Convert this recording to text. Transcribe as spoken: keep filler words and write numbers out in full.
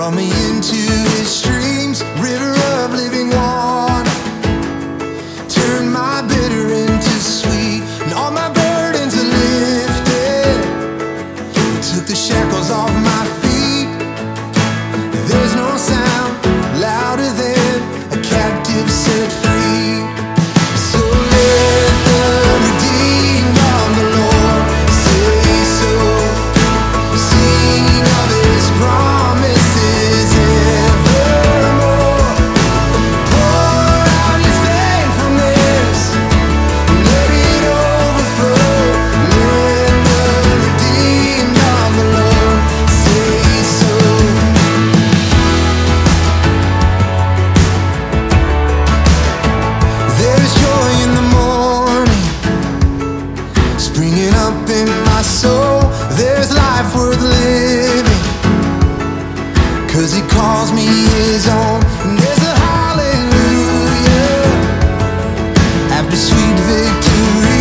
brought me into his streams, river of living water. Turned my bitter into sweet, and all my burdens are lifted. He took the shackles off my feet. There's no sound louder than a captive set free. So let the redeemed of the Lord say so. Sing of his promises evermore. Pour out your thankfulness, let it overflow. Let the redeemed of the Lord say so. There's joy in the morning, springing up in my soul. There's life worth living, 'cause he calls me his own. And there's a hallelujah after sweet victory.